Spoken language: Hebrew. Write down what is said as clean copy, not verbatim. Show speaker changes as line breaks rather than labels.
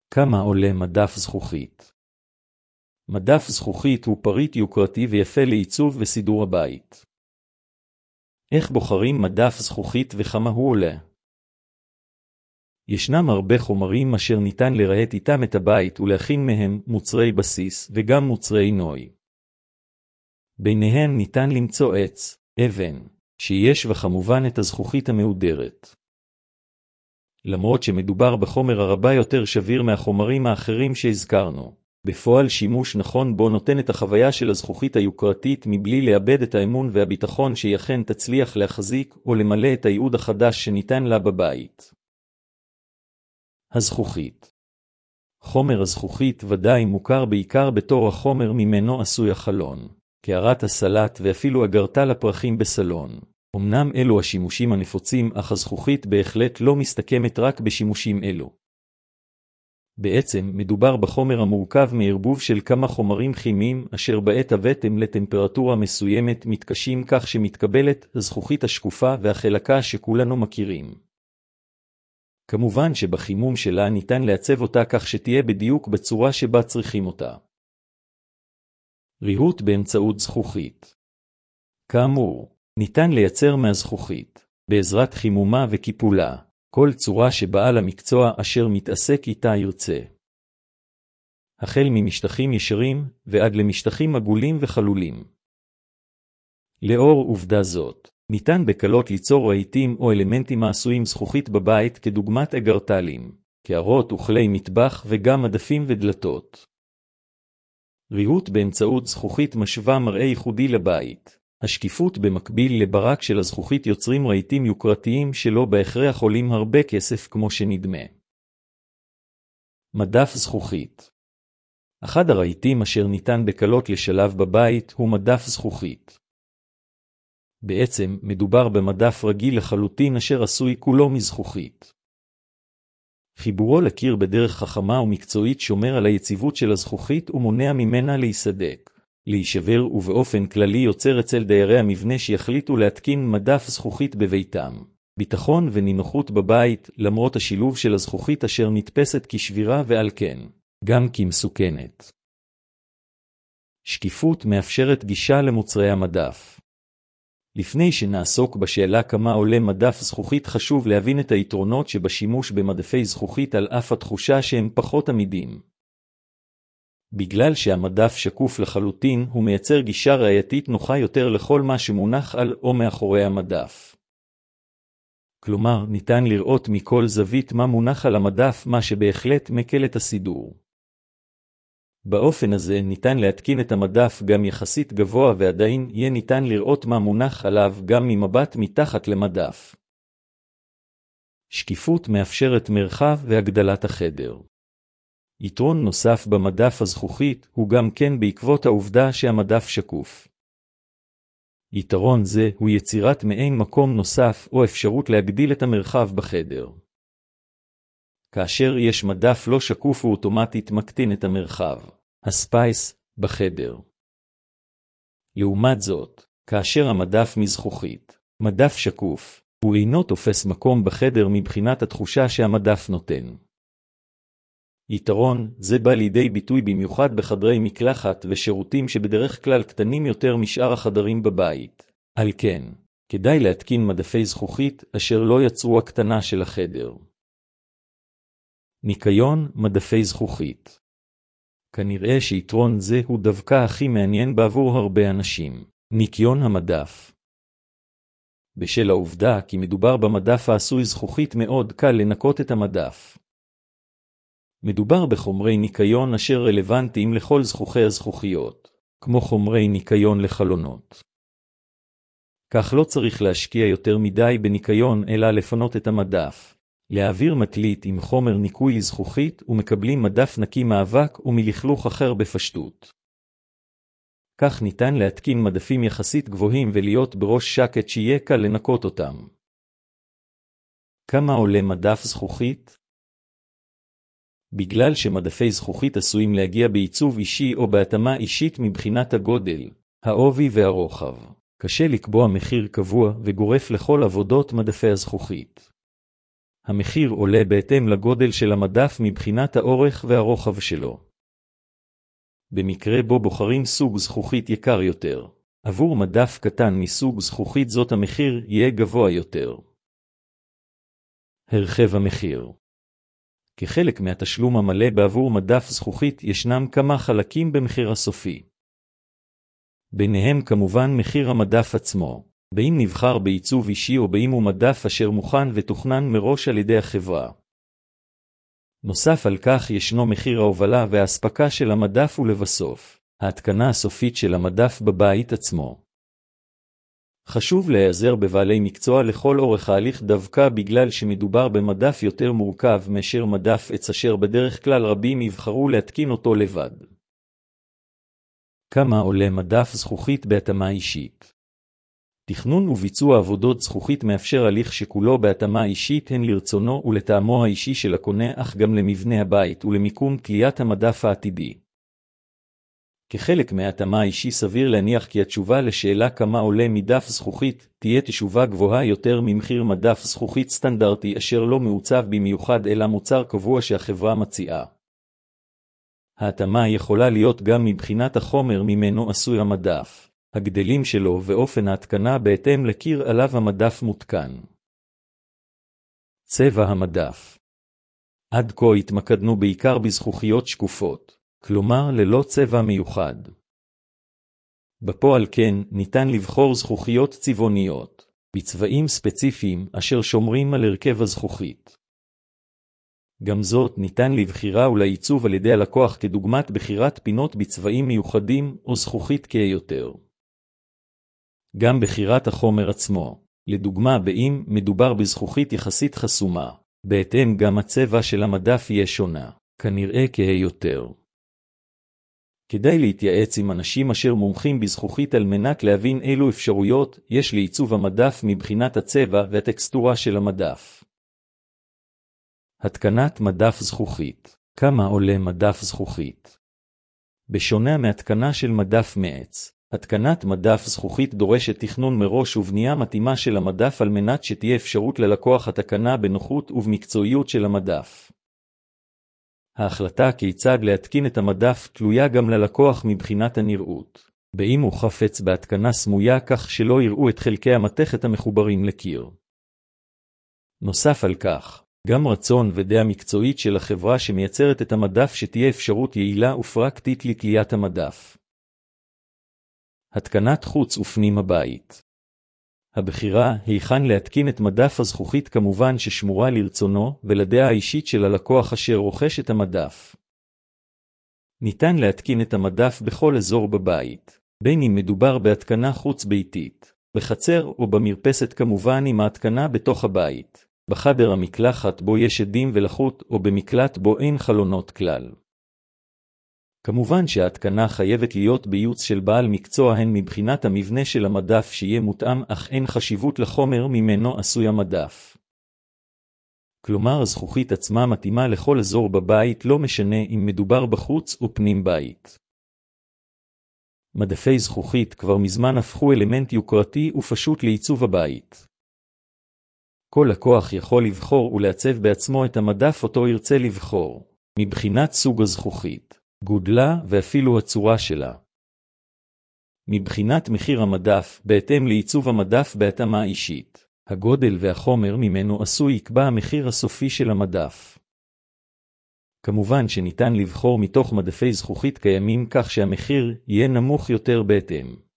כמה עולה מדף זכוכית? מדף זכוכית הוא פריט יוקרתי ויפה לעיצוב וסידור הבית. איך בוחרים מדף זכוכית וכמה הוא עולה? ישנם הרבה חומרים אשר ניתן לרהט איתם את הבית ולהכין מהם מוצרי בסיס וגם מוצרי נוי. ביניהם ניתן למצוא עץ, אבן, שיש וכמובן את הזכוכית המהודרת. למרות שמדובר בחומר הרבה יותר שביר מהחומרים האחרים שהזכרנו, בפועל שימוש נכון בו נותן את החוויה של הזכוכית היוקרתית מבלי לאבד את האמון והביטחון שהיא אכן תצליח להחזיק או למלא את הייעוד החדש שניתן לה בבית. הזכוכית. חומר הזכוכית ודאי מוכר בעיקר בתור החומר ממנו עשוי החלון, קערת הסלט ואפילו אגרטל הפרחים בסלון. אמנם אלו השימושים הנפוצים, אך הזכוכית בהחלט לא מסתכמת רק בשימושים אלו. בעצם מדובר בחומר המורכב מערבוב של כמה חומרים כימיים אשר בעת הבאתם לטמפרטורה מסוימת מתקשים כך שמתקבלת הזכוכית השקופה והחלקה שכולנו מכירים. כמובן שבחימום שלה ניתן לעצב אותה כך שתהיה בדיוק בצורה שבה צריכים אותה. ריהוט באמצעות זכוכית. כאמור, ניתן לייצר מהזכוכית, בעזרת חימומה וקיפולה, כל צורה שבעל המקצוע אשר מתעסק איתה ירצה. החל ממשטחים ישרים ועד למשטחים עגולים וחלולים. לאור עובדה זאת, ניתן בקלות ליצור רהיטים או אלמנטים העשויים זכוכית בבית כדוגמת אגרטלים, קערות וכלי מטבח וגם מדפים ודלתות. ריהוט באמצעות זכוכית משווה מראה ייחודי לבית. השקיפות במקביל לברק של הזכוכית יוצרים רהיטים יוקרתיים שלא בהכרח עולים הרבה כסף כמו שנדמה. מדף זכוכית. אחד הרהיטים אשר ניתן בקלות לשלב בבית הוא מדף זכוכית. בעצם מדובר במדף רגיל לחלוטין אשר עשוי כולו מזכוכית. חיבורו לקיר בדרך חכמה ומקצועית שומר על היציבות של הזכוכית ומונע ממנה להיסדק, להישבר ובאופן כללי יוצר אצל דיירי המבנה שיחליטו להתקין מדף זכוכית בביתם. ביטחון ונינוחות בבית למרות השילוב של הזכוכית אשר נתפסת כשבירה ועל כן, גם כמסוכנת. שקיפות מאפשרת גישה למוצרי המדף. לפני שנעסוק בשאלה כמה עולה מדף זכוכית חשוב להבין את היתרונות שבשימוש במדפי זכוכית על אף התחושה שהם פחות עמידים. בגלל שהמדף שקוף לחלוטין הוא מייצר גישה ראייתית נוחה יותר לכל מה שמונח על או מאחורי המדף. כלומר, ניתן לראות מכל זווית מה מונח על המדף, מה שבהחלט מקל את הסידור. באופן הזה ניתן להתקין את המדף גם יחסית גבוה ועדיין יהיה ניתן לראות מה מונח עליו גם ממבט מתחת למדף. שקיפות מאפשרת מרחב והגדלת החדר. יתרון נוסף במדף הזכוכית הוא גם כן בעקבות העובדה שהמדף שקוף. יתרון זה הוא יצירת מעין מקום נוסף או אפשרות להגדיל את המרחב בחדר. כאשר יש מדף לא שקוף הוא אוטומטית מקטין את המרחב, הספייס, בחדר. לעומת זאת, כאשר המדף מזכוכית, מדף שקוף, הוא אינו תופס מקום בחדר מבחינת התחושה שהמדף נותן. יתרון זה בא לידי ביטוי במיוחד בחדרי מקלחת ושירותים שבדרך כלל קטנים יותר משאר החדרים בבית. על כן, כדאי להתקין מדפי זכוכית אשר לא יצרו הקטנה של החדר. ניקיון מדפי זכוכית. כנראה שיתרון זה הוא דווקא הכי מעניין בעבור הרבה אנשים. ניקיון המדף. בשל העובדה כי מדובר במדף העשוי זכוכית מאוד קל לנקות את המדף. מדובר בחומרי ניקיון אשר רלוונטיים לכל זכוכי הזכוכיות, כמו חומרי ניקיון לחלונות. כך לא צריך להשקיע יותר מדי בניקיון אלא לפנות את המדף, להעביר מטלית עם חומר ניקוי לזכוכית ומקבלים מדף נקי מאבק ומלכלוך אחר בפשטות. כך ניתן להתקין מדפים יחסית גבוהים ולהיות בראש שקט שיהיה קל לנקות אותם. כמה עולה מדף זכוכית? בגלל שמדפי זכוכית עשויים להגיע בעיצוב אישי או בהתאמה אישית מבחינת הגודל, העובי והרוחב, קשה לקבוע מחיר קבוע וגורף לכל עבודות מדפי הזכוכית. המחיר עולה בהתאם לגודל של המדף מבחינת האורך והרוחב שלו. במקרה בו בוחרים סוג זכוכית יקר יותר, עבור מדף קטן מסוג זכוכית זאת המחיר יהיה גבוה יותר. הרכב המחיר. כחלק מהתשלום המלא בעבור מדף זכוכית ישנם כמה חלקים במחיר הסופי. ביניהם כמובן מחיר המדף עצמו, באם נבחר בעיצוב אישי או באם הוא מדף אשר מוכן ותוכנן מראש על ידי החברה. נוסף על כך ישנו מחיר ההובלה וההספקה של המדף ולבסוף, ההתקנה הסופית של המדף בבית עצמו. חשוב להיעזר בבעלי מקצוע לכל אורך ההליך דווקא בגלל שמדובר במדף יותר מורכב מאשר מדף עץ אשר בדרך כלל רבים יבחרו להתקין אותו לבד. כמה עולה מדף זכוכית בהתאמה אישית? תכנון וביצוע עבודות זכוכית מאפשר הליך שכולו בהתאמה אישית הן לרצונו ולטעמו האישי של הקונה אך גם למבנה הבית ולמיקום תליית המדף העתידי. כחלק מההתאמה האישי סביר להניח כי התשובה לשאלה כמה עולה מדף זכוכית תהיה תשובה גבוהה יותר ממחיר מדף זכוכית סטנדרטי אשר לא מעוצב במיוחד אלא מוצר קבוע שהחברה מציעה. ההתאמה יכולה להיות גם מבחינת החומר ממנו עשוי המדף, הגדלים שלו ואופן ההתקנה בהתאם לקיר עליו המדף מותקן. צבע המדף. עד כה התמקדנו בעיקר בזכוכיות שקופות, כלומר ללא צבע מיוחד. בפועל כן ניתן לבחור זכוכיות צבעוניות, בצבעים ספציפיים אשר שומרים על הרכב הזכוכית. גם זאת ניתן לבחירה ולעיצוב על ידי הלקוח כדוגמת בחירת פינות בצבעים מיוחדים או זכוכית כהה יותר. גם בחירת החומר עצמו, לדוגמה באם מדובר בזכוכית יחסית חסומה, בהתאם גם הצבע של המדף יהיה שונה, כנראה כהה יותר. כדאי להתייעץ עם אנשים אשר מומחים בזכוכית על מנת להבין אילו אפשרויות יש לעיצוב המדף מבחינת הצבע והטקסטורה של המדף. התקנת מדף זכוכית. כמה עולה מדף זכוכית? בשונה מהתקנה של מדף מעץ, התקנת מדף זכוכית דורשת תכנון מראש ובנייה מתאימה של המדף על מנת שתהיה אפשרות ללקוח התקנה בנוחות ובמקצועיות של המדף. ההחלטה כיצד להתקין את המדף תלויה גם ללקוח מבחינת הנראות, באם הוא חפץ בהתקנה סמויה כך שלא יראו את חלקי המתכת המחוברים לקיר. נוסף על כך, גם רצון ודעה מקצועית של החברה שמייצרת את המדף שתהיה אפשרות יעילה ופרקטית לתליית המדף. התקנת חוץ ופנים הבית. הבחירה היכן להתקין את מדף הזכוכית כמובן ששמורה לרצונו ולדעה האישית של הלקוח אשר רוכש את המדף. ניתן להתקין את המדף בכל אזור בבית, בין אם מדובר בהתקנה חוץ ביתית, בחצר או במרפסת כמובן עם ההתקנה בתוך הבית, בחדר המקלחת בו יש עדים ולחות או במקלט בו אין חלונות כלל. כמובן שההתקנה חייבת להיות בייעוץ של בעל מקצוע הן מבחינת המבנה של המדף שיהיה מותאם אך אין חשיבות לחומר ממנו עשוי המדף. כלומר הזכוכית עצמה מתאימה לכל אזור בבית לא משנה אם מדובר בחוץ או פנים בית. מדפי זכוכית כבר מזמן הפכו אלמנט יוקרתי ופשוט לעיצוב הבית. כל לקוח יכול לבחור ולעצב בעצמו את המדף אותו ירצה לבחור, מבחינת סוג הזכוכית, גודלה ואפילו הצורה שלה. מבחינת מחיר המדף, בהתאם לעיצוב המדף בהתאמה אישית, הגודל והחומר ממנו עשוי יקבע המחיר הסופי של המדף. כמובן שניתן לבחור מתוך מדפי זכוכית קיימים כך שהמחיר יהיה נמוך יותר בהתאם.